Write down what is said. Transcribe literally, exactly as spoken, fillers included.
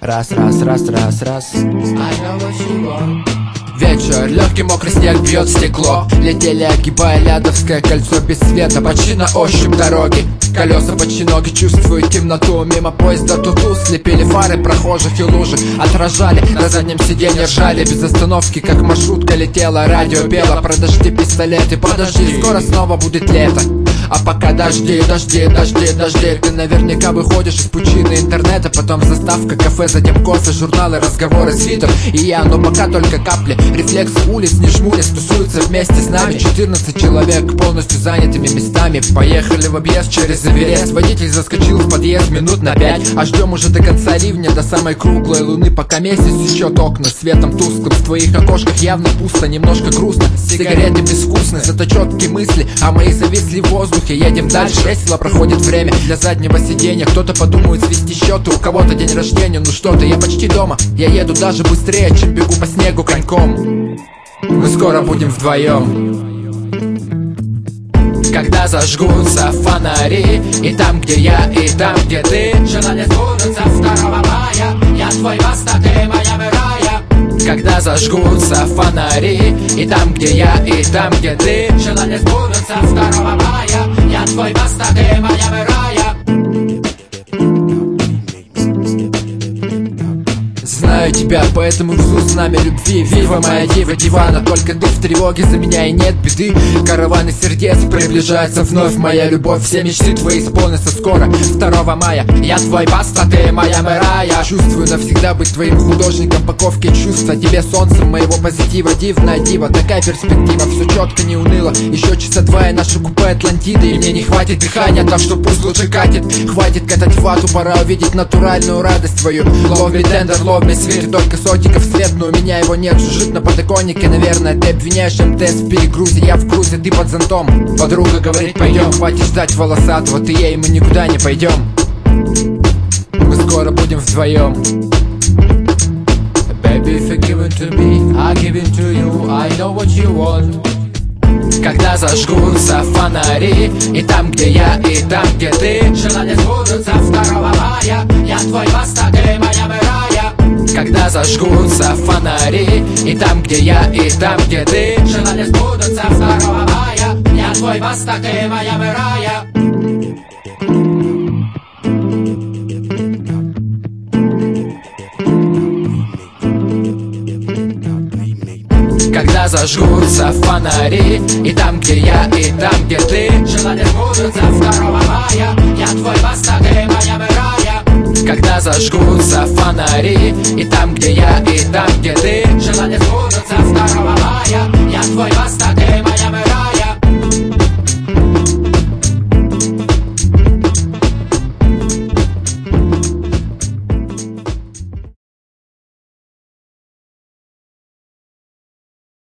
Раз, раз, раз, раз, раз. Вечер, легкий мокрый снег бьет в стекло. Летели, огибая Лядовское кольцо без света, почти на ощупь дороги. Колеса почти ноги чувствуют темноту. Мимо поезда туту слепили фары прохожих и лужи. Отражали, на заднем сиденье ржали. Без остановки, как маршрутка летела. Радио пело про дожди, пистолеты. Подожди, скоро снова будет лето. А пока дожди, дожди, дожди, дожди. Ты наверняка выходишь из пучины интернета. Потом заставка, кафе, затем кофе, журналы, разговоры, свитер и я, но пока только капли. Рефлексы улиц, не жмурясь, тусуются вместе с нами. четырнадцать человек полностью занятыми местами. Поехали в объезд через Эверест. Водитель заскочил в подъезд минут на пять. А ждем уже до конца ливня, до самой круглой луны. Пока месяц сечет окна светом тусклым. В твоих окошках явно пусто, немножко грустно. Сигареты безвкусны, зато четкие мысли, а мои зависли в воздухе. Едем дальше, весело проходит время. Для заднего сиденья кто-то подумает свести счеты. У кого-то день рождения, ну что ты, я почти дома. Я еду даже быстрее, чем бегу по снегу коньком. Мы скоро будем вдвоем. Когда зажгутся фонари, и там, где я, и там, где ты, желания сбудутся второго мая. Я твой Восток, ты моя Мирая. Когда зажгутся фонари, и там, где я, и там, где ты, желания сбудутся второго мая. Я твой Восток, ты моя Мирая. Знаю тебя, поэтому жду знамя любви. Вива, моя дива, дивана, только ты в тревоге за меня и нет беды. Караваны сердец приближаются вновь. Моя любовь, все мечты твои исполнятся скоро. Второго мая, я твой Баста, ты моя Мирая. Чувствую навсегда быть твоим художником паковки чувства. Тебе солнцем моего позитива, дивная дива. Такая перспектива, все четко, не уныло. Еще часа два и нашу купе Атлантиды. И мне не хватит дыхания, так что пусть лучше катит. Хватит катать вату, пора увидеть натуральную радость твою. Love me tender, love me sweet. Только сотиков свет, но у меня его нет. Жужжит на подоконнике, наверное, ты обвиняешь МТС в перегрузе. Я в крузе, ты под зонтом. Подруга говорит, пойдем, хватит ждать волосатого. Ты ей, мы никуда не пойдем. Мы скоро будем вдвоем. Baby, if you're given to me, I give it to you. I know what you want. Когда зажгутся фонари, и там, где я, и там, где ты, желания сбудутся второго мая. Я твой Восток, ты моя Мирая. Когда зажгутся фонари, и там, где я, и там, где ты, желания сбудутся второго мая. Я твой Восток, ты моя Мирая. Когда зажгутся фонари, и там, где я, и там, где ты, желания сбудутся второго мая. Я твой Восток, ты моя Мирая. Когда зажгутся фонари, и там, где я, и там, где ты, желания сбудутся второго мая. Я твой Восток.